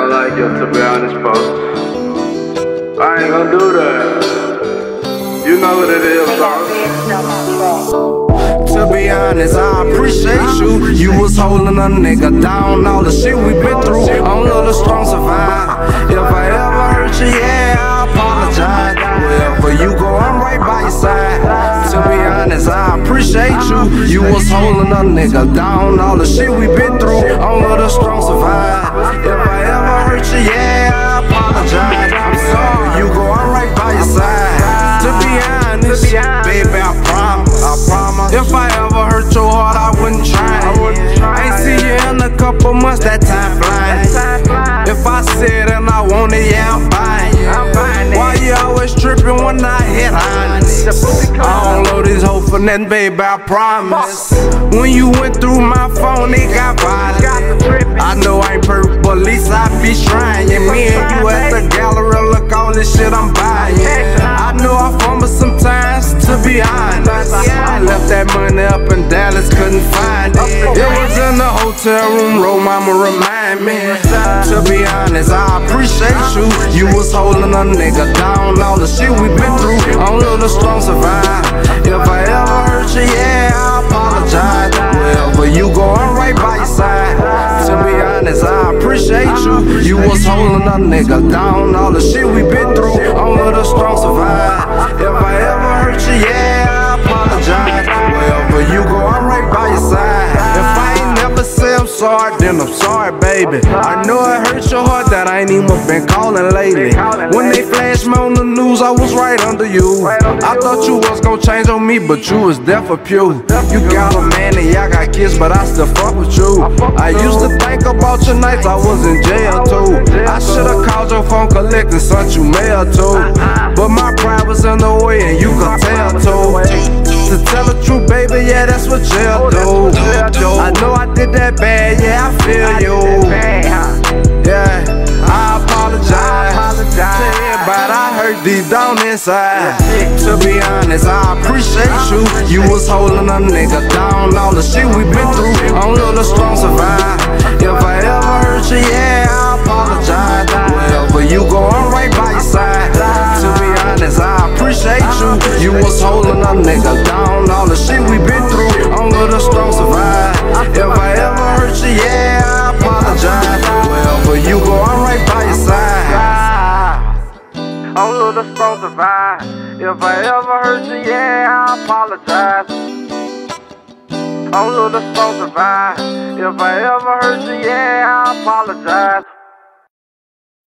don't like it, to be honest, folks. I ain't gonna do that. You know what it is, folks. To be honest, I appreciate you. You was holding a nigga down, all the shit we been through. I'm a little strong, survive. If I ever hurt you, yeah, I apologize. Wherever you go, I'm right by your side. To be honest, I appreciate you. You was holding a nigga down, all the shit we been through. I'm a little strong, survive. If I ever hurt you, yeah, I apologize. I'm sorry, you go, I'm right by your side. To be honest, baby, I promise. If I ever hurt your heart, I wouldn't try. Ain't see you in a couple months, that time flying. If I said and I want it, yeah, I'm buying it. Why you always tripping when I hit honest? I don't load this hoe for nothing, baby, I promise. When you went through my phone, it got violent. I know I ain't perfect, but at least I be trying. Me and you at the gallery, look all this shit I'm buying. I know I fumble sometimes, to be honest. I left that money up in Dallas, couldn't find it. It was in the hotel room, roll mama remind me. To be honest, I appreciate you. You was holding a nigga down, all the shit we been through. I'm a little strong, survive. If I ever hurt you, yeah, I apologize. Wherever you go, I'm right by your side. To be honest, I appreciate you. You was holding a nigga down, all the shit we been through. I'm a little strong, survive. If I ever hurt you, yeah, I apologize. Wherever you go, I'm right by your side. If I ain't never say I'm sorry, then I'm sorry, baby. I know it hurts your heart that I ain't even been calling lately. When they flashed me on the news, I was right under you. I thought you was gonna change on me, but you was there for Pew. You got a man and y'all got kids, but I still fuck with you. I used to think about your nights, I was in jail too. I should've called your phone, collect and sent you mail too. But my pride was in the way and you could tell too. To tell the truth, baby, yeah, that's what jail do. I know I did that bad, yeah, I feel you. Yeah, I apologize to everybody I hurt deep down inside. To be honest, I appreciate you. You was holding a nigga down, all the shit we been through. I'm a little strong, survive. If I ever hurt you, yeah, I apologize. Wherever you go, I'm right by your side. To be honest, I appreciate you. You was holding a nigga down, all the shit we been through. I'm a little strong, survive. If I ever hurt you, yeah, I apologize. Wherever you go, I'm right by your side. I'm a little strong, survive. If I ever hurt you, yeah, I apologize. I'm a little strong, survive. If I ever hurt you, yeah, I apologize.